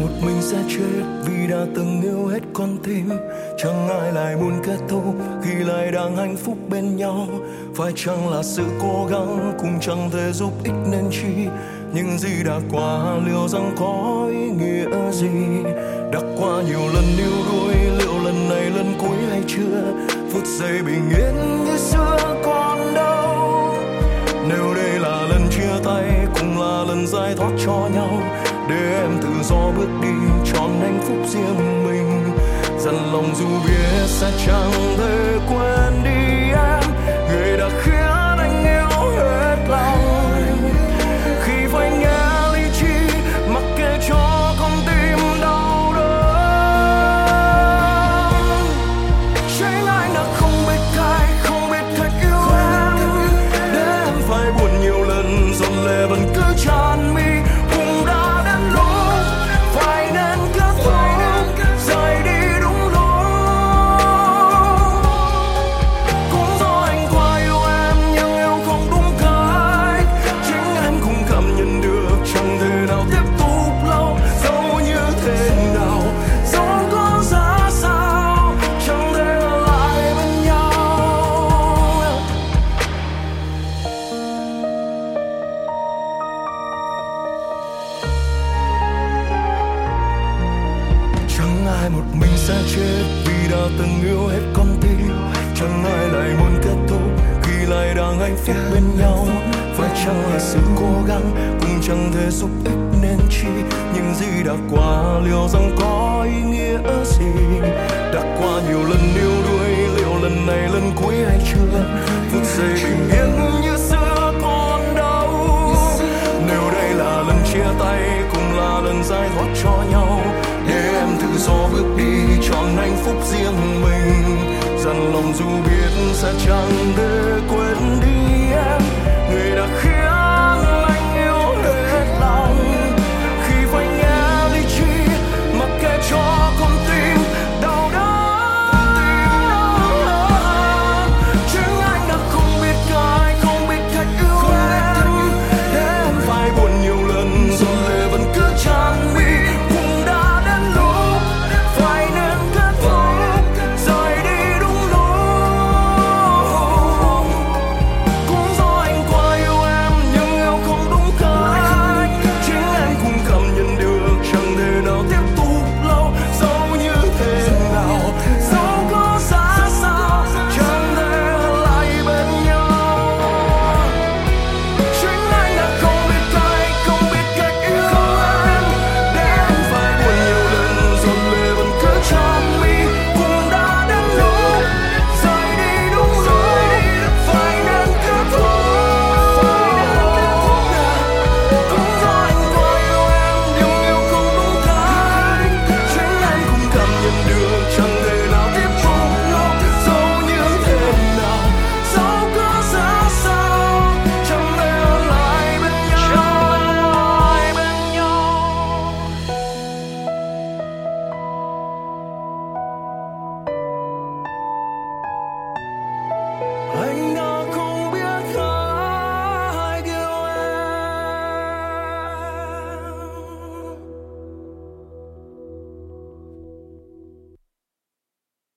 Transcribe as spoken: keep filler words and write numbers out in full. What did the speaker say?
một mình sẽ chết vì đã từng yêu hết con tim. Chẳng ai lại muốn kết thúc khi lại đang hạnh phúc bên nhau. Phải chăng là sự cố gắng cũng chẳng thể giúp ích nên chi. Những gì đã qua liệu rằng có ý nghĩa gì. Đã qua nhiều lần yêu đuối, liệu lần này lần cuối hay chưa. Phút giây bình yên như xưa còn đâu. Nếu đây là lần chia tay cũng là lần giải thoát cho nhau, để em tự do bước đi trọn hạnh phúc riêng mình. Dặn lòng dù biết sẽ chẳng thể quên đi em, người đã khiến anh yêu hết lòng. Khi phải nghe lý trí mặc kệ cho con tim đau đớn. Chính anh đã không biết cách, không biết cách yêu em, để em phải buồn nhiều lần dồn lệ vẫn cứ tràn mi. Cũng đã đến lúc phải nên kết thúc, rời đi đúng lúc. Cũng do anh quá yêu em nhưng yêu không đúng cách. Chính em cũng cảm nhận được chẳng thể nào tiếp tục lâu. Dẫu như thế nào, dẫu có ra sao, chẳng thể ở lại bên nhau. Chẳng ai một mình sẽ chết vì đã từng yêu hết con tim. Chẳng ai lại muốn kết thúc khi lại đang hạnh phúc bên nhau. Phải chăng là sự cố gắng cũng chẳng thể giúp ích nên chi. Những gì đã qua liệu rằng có ý nghĩa gì. Đã qua nhiều lần yêu đuối, liệu lần này lần cuối hay chưa. Phút giây bình yên như xưa còn đâu. Nếu đây là lần chia tay cũng là lần giải thoát cho nhau, để em tự do bước đi trọn hạnh phúc riêng mình. Dặn lòng dù biết sẽ chẳng đến